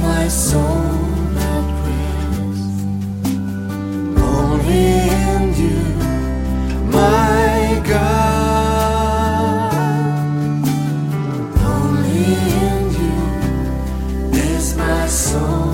my soul at rest. Only in you, my God. Only in you is my soul.